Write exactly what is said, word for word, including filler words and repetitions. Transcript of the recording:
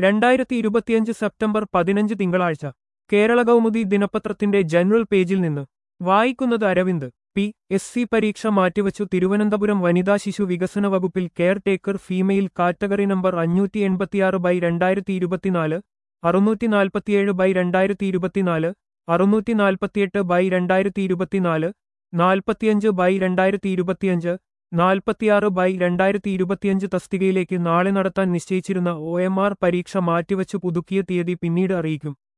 രണ്ടായിരത്തി ഇരുപത്തിയഞ്ച് സെപ്റ്റംബർ പതിനഞ്ച് തിങ്കളാഴ്ച കേരള കൗമുദി ദിനപത്രത്തിന്റെ ജനറൽ പേജിൽ നിന്ന് വായിക്കുന്നത് അരവിന്ദ്. പി എസ് സി പരീക്ഷ മാറ്റിവച്ചു. തിരുവനന്തപുരം വനിതാ ശിശു വികസന വകുപ്പിൽ caretaker female category number അഞ്ഞൂറ്റി എൺപത്തിയാറ് ബൈ രണ്ടായിരത്തി ഇരുപത്തിനാല്, അറുന്നൂറ്റി നാൽപ്പത്തിയേഴ് ബൈ രണ്ടായിരത്തി ഇരുപത്തിനാല്, അറുന്നൂറ്റി നാൽപ്പത്തിയെട്ട് ബൈ രണ്ടായിരത്തി ഇരുപത്തിനാല്, നാൽപ്പത്തിയഞ്ച് ബൈ രണ്ടായിരത്തി ഇരുപത്തിയഞ്ച്, നാൽപ്പത്തിയാറ് ബൈ രണ്ടായിരത്തി ഇരുപത്തിയഞ്ച് തസ്തികയിലേക്ക് നാളെ നടത്താൻ നിശ്ചയിച്ചിരുന്ന ഒ എം ആർ പരീക്ഷ മാറ്റിവച്ചു. പുതുക്കിയ തീയതി പിന്നീട് അറിയിക്കും.